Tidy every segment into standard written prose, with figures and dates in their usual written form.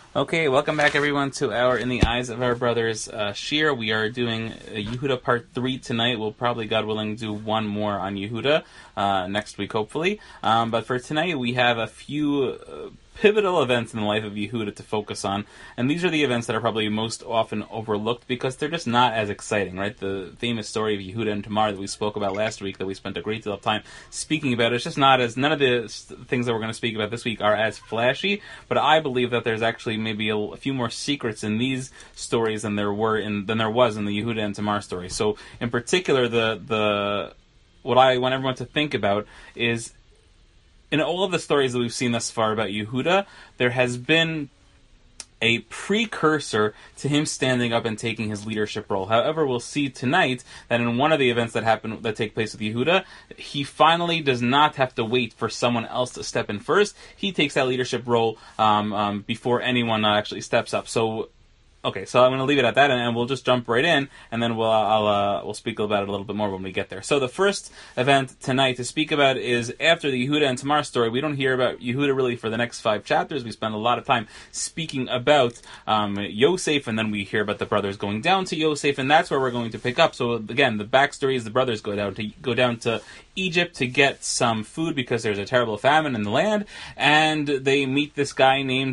Okay, welcome back everyone to our In the Eyes of Our Brothers Shir. We are doing Yehuda Part 3 tonight. We'll probably, God willing, do one more on Yehuda next week, hopefully. But for tonight, we have a few pivotal events in the life of Yehuda to focus on. And these are the events that are probably most often overlooked because they're just not as exciting, right? The famous story of Yehuda and Tamar that we spoke about last week, that we spent a great deal of time speaking about, it's just not as, none of the things that we're going to speak about this week are as flashy, but I believe that there's actually maybe a few more secrets in these stories than there was in the Yehuda and Tamar story. So in particular, what I want everyone to think about is, in all of the stories that we've seen thus far about Yehuda, there has been a precursor to him standing up and taking his leadership role. However, we'll see tonight that in one of the events that take place with Yehuda, he finally does not have to wait for someone else to step in first. He takes that leadership role before anyone actually steps up. So okay, so I'm going to leave it at that, and we'll just jump right in, and then we'll speak about it a little bit more when we get there. So the first event tonight to speak about is after the Yehuda and Tamar story. We don't hear about Yehuda really for the next 5 chapters. We spend a lot of time speaking about Yosef, and then we hear about the brothers going down to Yosef, and that's where we're going to pick up. So again, the backstory is the brothers go down to Egypt to get some food because there's a terrible famine in the land, and they meet this guy named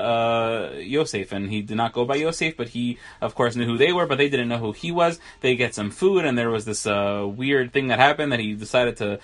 Yosef, and he did not go by Yosef, but he, of course, knew who they were, but they didn't know who he was. They get some food, and there was this weird thing that happened that he decided to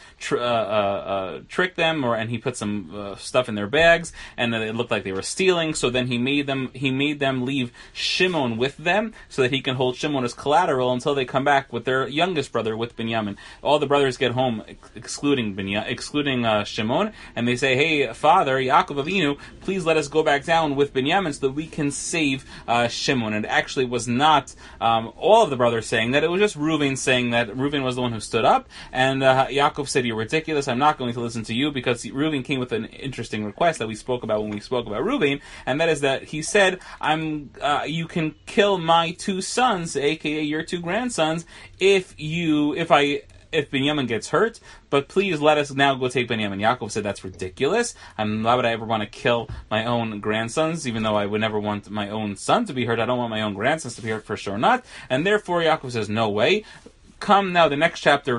trick them, and he put some stuff in their bags, and it looked like they were stealing. So then he made them leave Shimon with them, so that he can hold Shimon as collateral until they come back with their youngest brother, with Binyamin. All the brothers get home, excluding Shimon, and they say, "Hey, Father Yaakov Avinu, please let us go back down with Binyamin so that we can save Shimon." And it actually was not all of the brothers saying that. It was just Reuven saying that. Reuven was the one who stood up, and Yaakov said, "You're ridiculous. I'm not going to listen to you," because Reuven came with an interesting request that we spoke about when we spoke about Reuven, and that is that he said, "You can kill my 2 sons, aka your 2 grandsons, if Binyamin gets hurt, but please let us now go take Binyamin." Yaakov said, "That's ridiculous. Why would I ever want to kill my own grandsons? Even though I would never want my own son to be hurt, I don't want my own grandsons to be hurt, for sure not." And therefore Yaakov says, "No way." Come now, the next chapter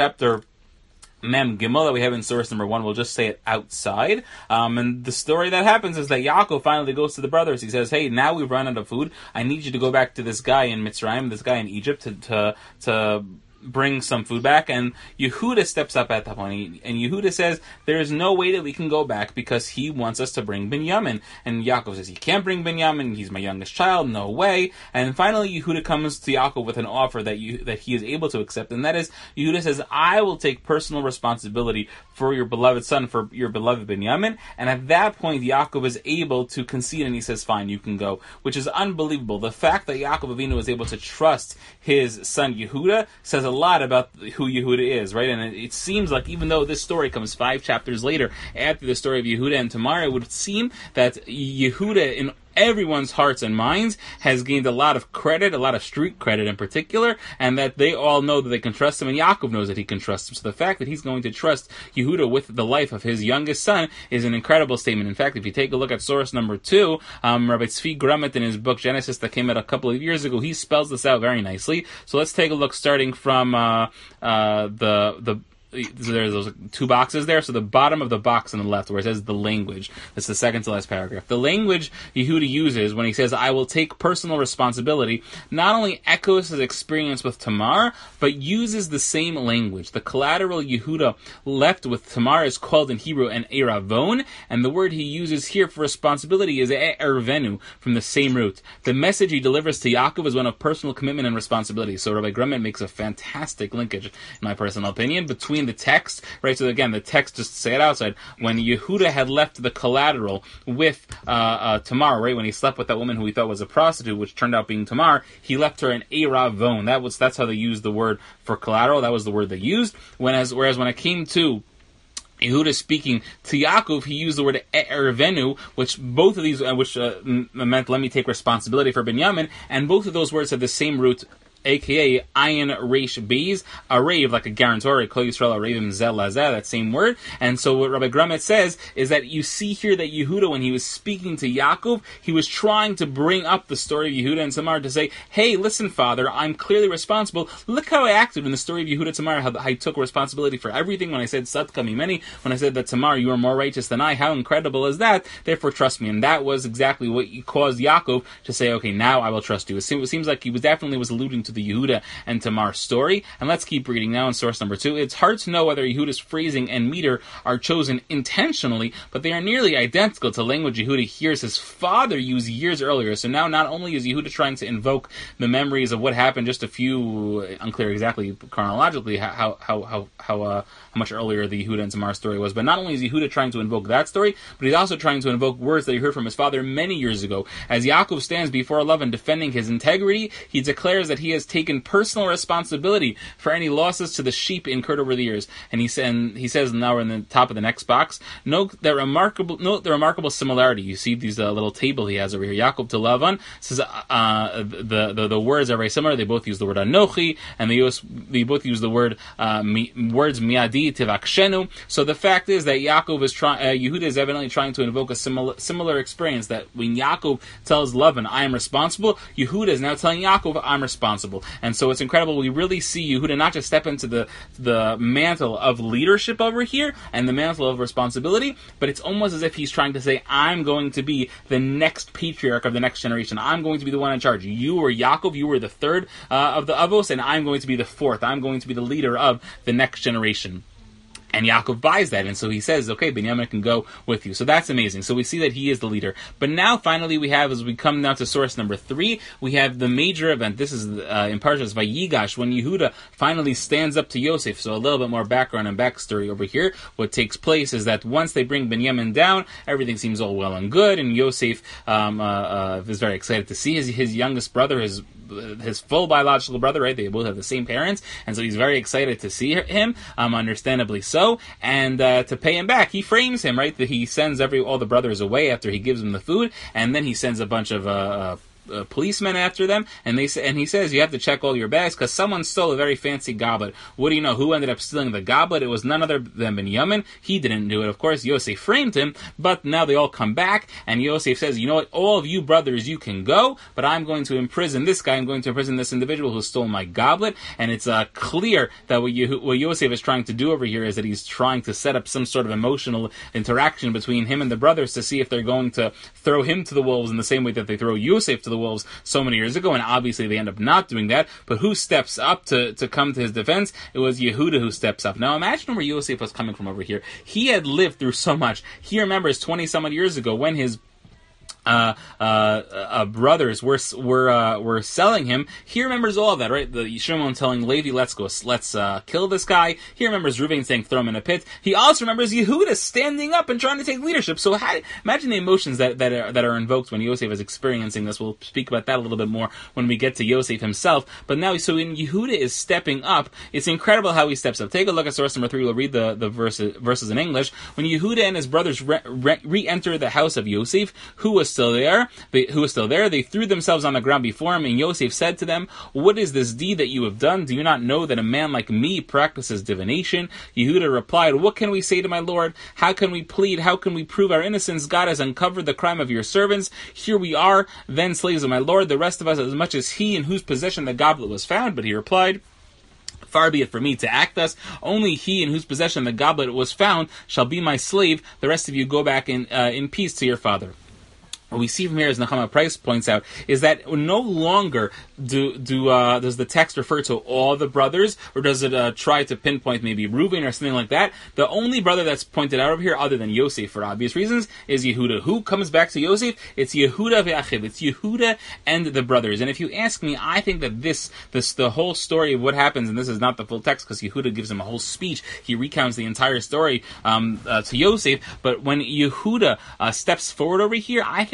Mem Gimel that we have in source number 1, we'll just say it outside. And the story that happens is that Yaakov finally goes to the brothers. He says, "Hey, now we've run out of food. I need you to go back to this guy in Mitzrayim, this guy in Egypt, to bring some food back." And Yehuda steps up at that point, and Yehuda says, "There is no way that we can go back because he wants us to bring Binyamin." And Yaakov says, "You can't bring Binyamin. He's my youngest child. No way." And finally, Yehuda comes to Yaakov with an offer that he is able to accept, and that is, Yehuda says, "I will take personal responsibility for your beloved son, for your beloved Binyamin." And at that point, Yaakov is able to concede, and he says, "Fine, you can go," which is unbelievable. The fact that Yaakov Avinu was able to trust his son Yehuda says a lot about who Yehuda is, right? And it seems like, even though this story comes 5 chapters later after the story of Yehuda and Tamar, it would seem that Yehuda, in everyone's hearts and minds, has gained a lot of credit, a lot of street credit in particular, and that they all know that they can trust him, and Yaakov knows that he can trust him. So the fact that he's going to trust Yehuda with the life of his youngest son is an incredible statement. In fact, if you take a look at source number 2, Rabbi Tzvi Grumet, in his book Genesis that came out a couple of years ago, he spells this out very nicely. So let's take a look, starting from there's those 2 boxes there. So the bottom of the box on the left, where it says the language, that's the second to last paragraph. The language Yehuda uses when he says, "I will take personal responsibility," not only echoes his experience with Tamar, but uses the same language. The collateral Yehuda left with Tamar is called in Hebrew an eravon, and the word he uses here for responsibility is ervenu, from the same root. The message he delivers to Yaakov is one of personal commitment and responsibility. So Rabbi Grumet makes a fantastic linkage, in my personal opinion, between the text, right? So again, the text, just to say it outside, when Yehuda had left the collateral with Tamar, right, when he slept with that woman who he thought was a prostitute, which turned out being Tamar, he left her an eravon. That's how they used the word for collateral. That was the word they used. Whereas when it came to Yehuda speaking to Yaakov, he used the word ervenu, which both of these, meant, "Let me take responsibility for Binyamin," and both of those words have the same root aka Ayin Reish Beis, a rave, like a guarantor, Kol Yisrael Aravim Zel Lazeh, that same word. And so what Rabbi Grumet says is that you see here that Yehuda, when he was speaking to Yaakov, he was trying to bring up the story of Yehuda and Tamar to say, hey, listen, Father, I'm clearly responsible. Look how I acted in the story of Yehuda Tamar, how I took responsibility for everything when I said Sadka Mimeni, when I said that Tamar, you are more righteous than I. How incredible is that? Therefore, trust me. And that was exactly what caused Yaakov to say, okay, now I will trust you. It seems like he definitely was alluding to the Yehuda and Tamar story. And let's keep reading now in source number 2. It's hard to know whether Yehuda's phrasing and meter are chosen intentionally, but they are nearly identical to language Yehuda hears his father use years earlier. So now not only is Yehuda trying to invoke the memories of what happened just a few, unclear exactly chronologically how much earlier the Yehuda and Tamar story was, but not only is Yehuda trying to invoke that story, but he's also trying to invoke words that he heard from his father many years ago. As Yaakov stands before Lavan defending his integrity, he declares that he has taken personal responsibility for any losses to the sheep incurred over the years. And he says, now we're in the top of the next box, note the remarkable similarity. You see these little table he has over here. Yaakov to Lavan says the words are very similar. They both use the word Anochi, and they both use the word words Miadi Tivakshenu. So the fact is that Yehuda is evidently trying to invoke a similar experience, that when Yaakov tells Lavan, I am responsible, Yehuda is now telling Yaakov, I'm responsible. And so it's incredible. We really see Yehuda not just step into the mantle of leadership over here and the mantle of responsibility, but it's almost as if he's trying to say, I'm going to be the next patriarch of the next generation. I'm going to be the one in charge. You were Yaakov, you were the third of the Avos, and I'm going to be the fourth. I'm going to be the leader of the next generation. And Yaakov buys that, and so he says, okay, Binyamin can go with you. So that's amazing. So we see that he is the leader. But now, finally, we have, as we come now to source number 3, we have the major event. This is in Parshas Vayigash, when Yehuda finally stands up to Yosef. So a little bit more background and backstory over here. What takes place is that once they bring Binyamin down, everything seems all well and good, and Yosef is very excited to see his youngest brother, his full biological brother, right? They both have the same parents, and so he's very excited to see him, understandably so, and to pay him back, he frames him, right? That he sends all the brothers away after he gives them the food, and then he sends a bunch of policemen after them, and he says, you have to check all your bags because someone stole a very fancy goblet. What do you know? Who ended up stealing the goblet? It was none other than Binyamin. He didn't do it. Of course, Yosef framed him, but now they all come back, and Yosef says, you know what? All of you brothers, you can go, but I'm going to imprison this guy. I'm going to imprison this individual who stole my goblet. And it's clear that what Yosef is trying to do over here is that he's trying to set up some sort of emotional interaction between him and the brothers to see if they're going to throw him to the wolves in the same way that they throw Yosef to the wolves so many years ago, and obviously they end up not doing that. But who steps up to come to his defense? It was Yehuda who steps up. Now imagine where Yosef was coming from over here. He had lived through so much. He remembers 20-some odd years ago when his brothers were selling him. He remembers all of that, right? The Shimon telling Levi, let's kill this guy. He remembers Reuven saying, throw him in a pit. He also remembers Yehuda standing up and trying to take leadership. So imagine the emotions that are invoked when Yosef is experiencing this. We'll speak about that a little bit more when we get to Yosef himself. But now, so when Yehuda is stepping up, it's incredible how he steps up. Take a look at source number 3. We'll read the verses in English. When Yehuda and his brothers re-enter the house of Yosef, who was still there, they threw themselves on the ground before him, and Yosef said to them, what is this deed that you have done? Do you not know that a man like me practices divination? Yehuda replied, what can we say to my Lord? How can we plead? How can we prove our innocence? God has uncovered the crime of your servants. Here we are, then slaves of my Lord, the rest of us as much as he in whose possession the goblet was found. But he replied, far be it from me to act thus. Only he in whose possession the goblet was found shall be my slave. The rest of you go back in peace to your father. What we see from here, as Nechama Price points out, is that no longer does the text refer to all the brothers, or does it try to pinpoint maybe Reuven or something like that. The only brother that's pointed out over here, other than Yosef for obvious reasons, is Yehuda. Who comes back to Yosef? It's Yehuda ve'achiv. It's Yehuda and the brothers. And if you ask me, I think that the whole story of what happens, and this is not the full text because Yehuda gives him a whole speech. He recounts the entire story to Yosef. But when Yehuda steps forward over here, I think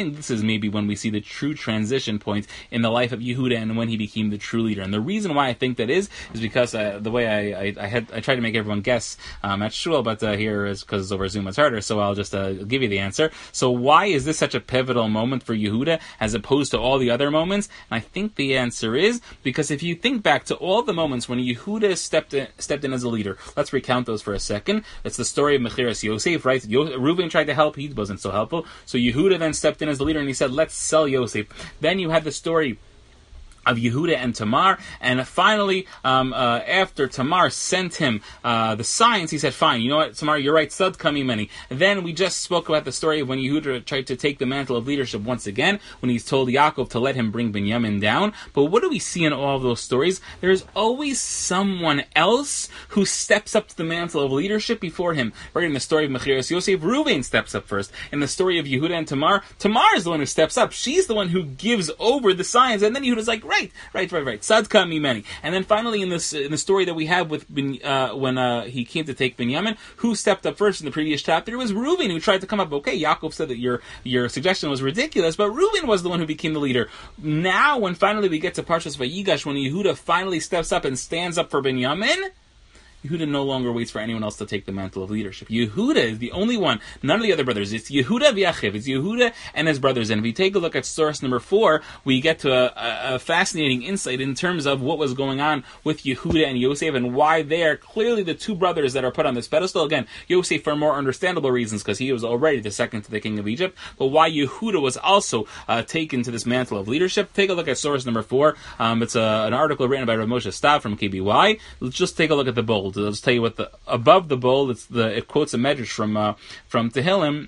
think this is maybe when we see the true transition point in the life of Yehuda and when he became the true leader. And the reason why I think that is because the way I tried to make everyone guess at shul, but here is because over Zoom it's harder. So I'll just give you the answer. So why is this such a pivotal moment for Yehuda as opposed to all the other moments? And I think the answer is because if you think back to all the moments when Yehuda stepped in as a leader, let's recount those for a second. It's the story of Mechiras Yosef, right? Reuven tried to help, he wasn't so helpful. So Yehuda then stepped in as the leader and he said, let's sell Yosef. Then you had the story of Yehuda and Tamar, and finally, after Tamar sent him the signs, he said, fine, you know what, Tamar, you're right, Sud Kami Meni. Then we just spoke about the story of when Yehuda tried to take the mantle of leadership once again, when he's told Yaakov to let him bring Binyamin down. But what do we see in all of those stories? There's always someone else who steps up to the mantle of leadership before him. Right, in the story of Mechiras Yosef, Reuven steps up first. In the story of Yehuda and Tamar, Tamar is the one who steps up. She's the one who gives over the signs, and then Yehuda's like, Right. Sadka mimeni. And then finally, in the story that we have with when he came to take Binyamin, who stepped up first in the previous chapter? It was Reuven who tried to come up. Okay, Yaakov said that your suggestion was ridiculous, but Reuven was the one who became the leader. Now, when finally we get to Parshas Vayigash, when Yehuda finally steps up and stands up for Binyamin, Yehuda no longer waits for anyone else to take the mantle of leadership. Yehuda is the only one, none of the other brothers. It's Yehuda v'Achiv. It's Yehuda and his brothers. And if you take a look at source number 4, we get to a fascinating insight in terms of what was going on with Yehuda and Yosef and why they are clearly the two brothers that are put on this pedestal. Again, Yosef for more understandable reasons because he was already the second to the king of Egypt, but why Yehuda was also taken to this mantle of leadership. Take a look at source number 4. It's an article written by Rav Moshe Stav from KBY. Let's just take a look at the bold. I'll just tell you what above the bold. It quotes a medrash from Tehillim.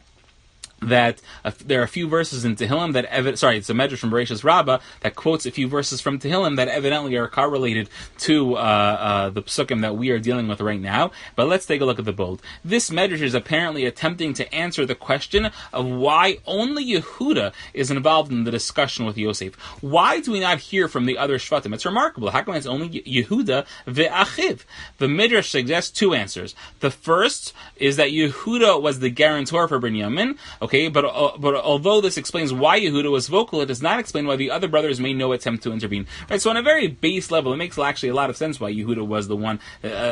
That there are a few verses in Tehillim that it's a medrash from Bereshis Rabbah that quotes a few verses from Tehillim that evidently are correlated to the psukim that we are dealing with right now. But let's take a look at the bold. This medrash is apparently attempting to answer the question of why only Yehuda is involved in the discussion with Yosef. Why do we not hear from the other Shvatim? It's remarkable. How come it's only Yehuda ve'achiv? The medrash suggests two answers. The first is that Yehuda was the guarantor for Binyamin. Okay, but although this explains why Yehuda was vocal, it does not explain why the other brothers made no attempt to intervene. Right, so on a very base level, it makes actually a lot of sense why Yehuda was the one.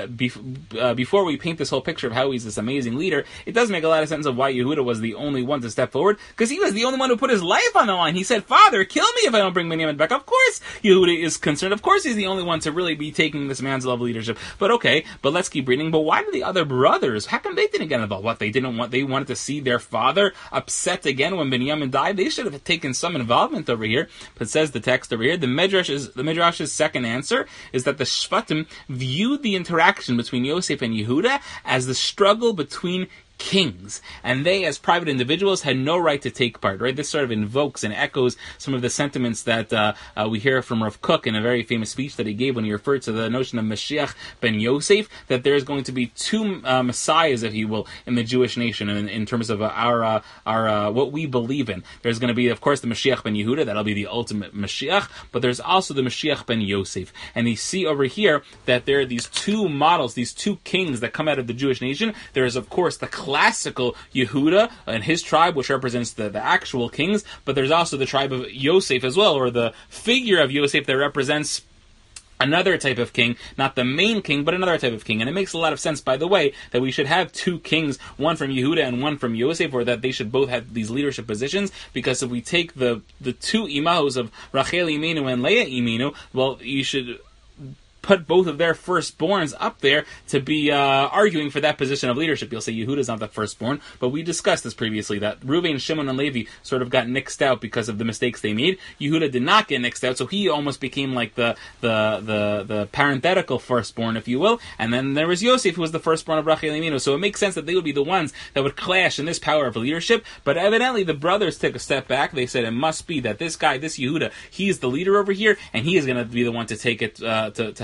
Before we paint this whole picture of how he's this amazing leader, it does make a lot of sense of why Yehuda was the only one to step forward, because he was the only one who put his life on the line. He said, Father, kill me if I don't bring Binyamin back. Of course Yehuda is concerned. Of course he's the only one to really be taking this mantle of leadership. But okay, but let's keep reading. But why did the other brothers, how come they didn't get involved? What, they wanted to see their father upset again when Binyamin died? They should have taken some involvement over here. But says the text over here, the Midrash's second answer is that the Shvatim viewed the interaction between Yosef and Yehuda as the struggle between kings, and they as private individuals had no right to take part. Right, this sort of invokes and echoes some of the sentiments that we hear from Rav Kook in a very famous speech that he gave when he referred to the notion of Mashiach ben Yosef, that there is going to be two messiahs, if you will, in the Jewish nation, and in terms of our what we believe in. There's going to be, of course, the Mashiach ben Yehuda, that'll be the ultimate Mashiach, but there's also the Mashiach ben Yosef. And you see over here that there are these two models, these two kings that come out of the Jewish nation. There is, of course, the classical Yehuda and his tribe, which represents the actual kings, but there's also the tribe of Yosef as well, or the figure of Yosef that represents another type of king, not the main king, but another type of king. And it makes a lot of sense, by the way, that we should have two kings, one from Yehuda and one from Yosef, or that they should both have these leadership positions, because if we take the two imahos of Rachel Imenu and Leah Imenu, well, you should put both of their firstborns up there to be arguing for that position of leadership. You'll say Yehuda's not the firstborn, but we discussed this previously, that Reuven, Shimon, and Levi sort of got nixed out because of the mistakes they made. Yehuda did not get nixed out, so he almost became like the parenthetical firstborn, if you will. And then there was Yosef, who was the firstborn of Rachel Imenu. So it makes sense that they would be the ones that would clash in this power of leadership. But evidently the brothers took a step back. They said it must be that this guy, this Yehuda, he's the leader over here, and he is going to be the one to take it, to have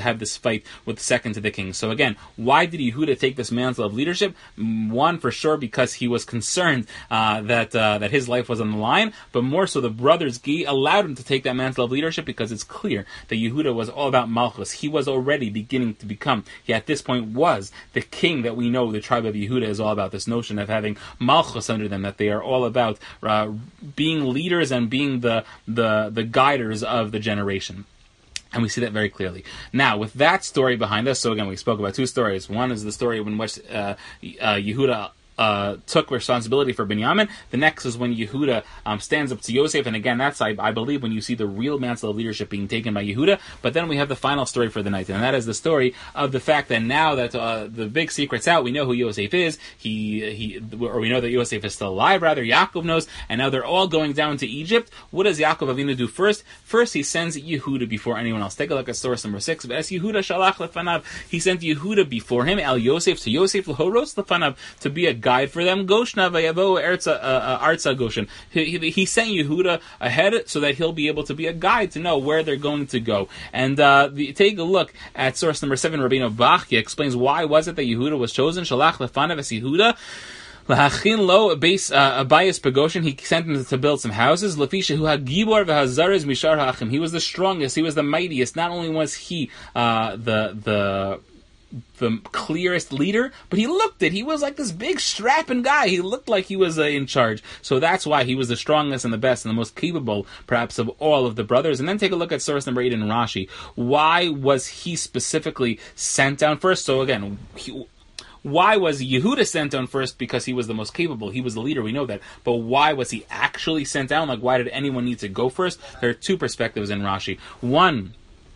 have this fight with the second to the king. So again, why did Yehuda take this mantle of leadership? One, for sure, because he was concerned that his life was on the line, but more so the brothers Gi allowed him to take that mantle of leadership because it's clear that Yehuda was all about Malchus. He was already beginning to become, he at this point was the king that we know the tribe of Yehuda is all about, this notion of having Malchus under them, that they are all about being leaders and being the guiders of the generation. And we see that very clearly. Now, with that story behind us, so again, we spoke about two stories. One is the story in which Yehuda took responsibility for Binyamin. The next is when Yehuda stands up to Yosef, and again, that's, I believe, when you see the real mantle of leadership being taken by Yehuda. But then we have the final story for the night, and that is the story of the fact that now that the big secret's out, we know who Yosef is. Or we know that Yosef is still alive, rather, Yaakov knows, and now they're all going down to Egypt. What does Yaakov Avinu do first? First, he sends Yehuda before anyone else. Take a look at source number 6. As Yehuda shalach lefanav, he sent Yehuda before him, El Yosef, to Yosef, l'horos lefanav, to be a guide for them. Goshna vayavo arza Goshen. He sent Yehuda ahead so that he'll be able to be a guide to know where they're going to go. And take a look at source number 7. Rabbeinu Bachya explains why was it that Yehuda was chosen. Shalach lefanav es Yehuda. Lahachin lo base Abayas Pegoshen. He sent him to build some houses. Lafisha hu hagibor v'hazarez mishar ha'achim. He was the strongest. He was the mightiest. Not only was he the clearest leader, but he looked it. He was like this big strapping guy. He looked like he was in charge. So that's why he was the strongest and the best and the most capable, perhaps, of all of the brothers. And then take a look at source number 8 in Rashi. Why was he specifically sent down first? So again, why was Yehuda sent down first? Because he was the most capable. He was the leader. We know that. But why was he actually sent down? Like, why did anyone need to go first? There are two perspectives in Rashi. One,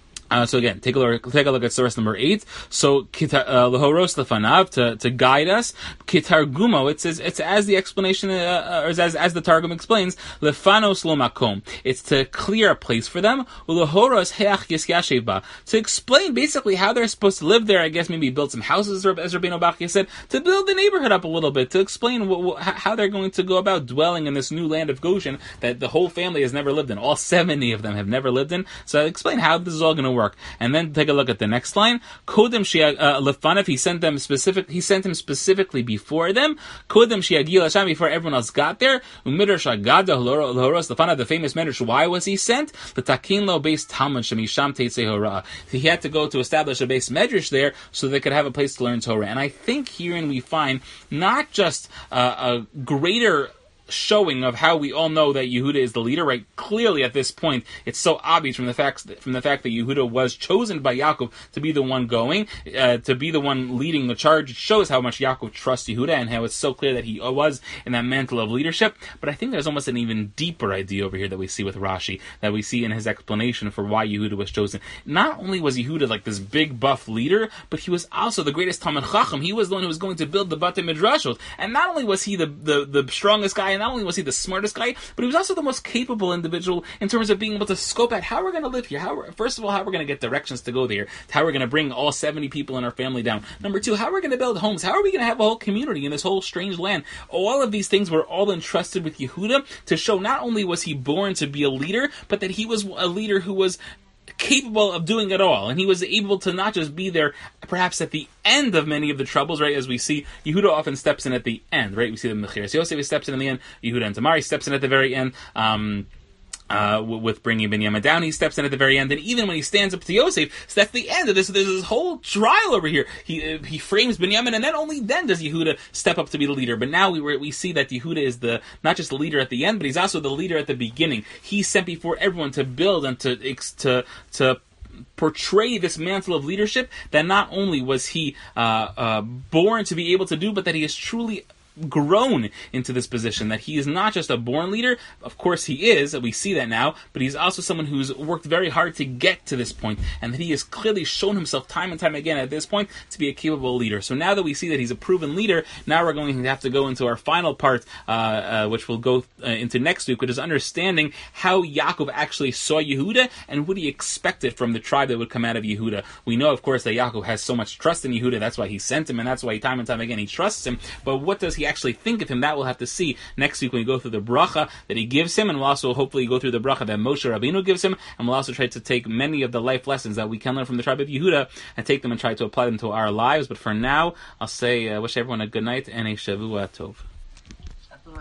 so again, take a look at source number 8. So lehoros lefanav, to guide us. Kitargumo, it says it's as the explanation or as the Targum explains, lefanos lo makom. It's to clear a place for them. Lehoros heach yisyashev ba, to explain basically how they're supposed to live there. I guess maybe build some houses, as Rabbeinu Bachya said, to build the neighborhood up a little bit, to explain how they're going to go about dwelling in this new land of Goshen that the whole family has never lived in. All 70 of them have never lived in. So I'll explain how this is all going to work. And then take a look at the next line. Kodem lefanav, he sent him specifically before them. Kodem she'agil Hashem, before everyone else got there. Umidrash agada l'horos lefanav, the famous midrash. Why was he sent? L'takin lo beis Talmud shemisham teitzei hora. He had to go to establish a base medrash there so they could have a place to learn Torah. And I think herein we find not just a greater showing of how we all know that Yehuda is the leader, right? Clearly at this point, it's so obvious from the fact that Yehuda was chosen by Yaakov to be the one going, to be the one leading the charge. It shows how much Yaakov trusts Yehuda and how it's so clear that he was in that mantle of leadership. But I think there's almost an even deeper idea over here that we see with Rashi, that we see in his explanation for why Yehuda was chosen. Not only was Yehuda like this big buff leader, but he was also the greatest Talmid Chacham. He was the one who was going to build the Batei Midrashot. And not only was he the strongest guy, and not only was he the smartest guy, but he was also the most capable individual in terms of being able to scope out how we're going to live here. First of all, how we're going to get directions to go there. How we're going to bring all 70 people in our family down. Number 2, how we're going to build homes. How are we going to have a whole community in this whole strange land? All of these things were all entrusted with Yehuda to show not only was he born to be a leader, but that he was a leader who was capable of doing it all, and he was able to not just be there perhaps at the end of many of the troubles, right? As we see, Yehuda often steps in at the end, right? We see the Mechiras Yosef steps in the end, Yehuda and Tamar steps in at the very end, with bringing Binyamin down, he steps in at the very end, and even when he stands up to Yosef, so that's the end of this. There's this whole trial over here. He frames Binyamin, and then only then does Yehuda step up to be the leader. But now we see that Yehuda is not just the leader at the end, but he's also the leader at the beginning. He's sent before everyone to build and to portray this mantle of leadership that not only was he born to be able to do, but that he is truly grown into this position, that he is not just a born leader. Of course he is, we see that now, but he's also someone who's worked very hard to get to this point, and that he has clearly shown himself time and time again at this point to be a capable leader. So now that we see that he's a proven leader, now we're going to have to go into our final part, which we'll go into next week, which is understanding how Yaakov actually saw Yehuda and what he expected from the tribe that would come out of Yehuda. We know, of course, that Yaakov has so much trust in Yehuda, that's why he sent him, and that's why time and time again he trusts him, but what does he he actually think of him, that we'll have to see next week when we go through the bracha that he gives him, and we'll also hopefully go through the bracha that Moshe Rabbeinu gives him, and we'll also try to take many of the life lessons that we can learn from the tribe of Yehuda and take them and try to apply them to our lives. But for now, I'll say, wish everyone a good night and a Shavua Tov.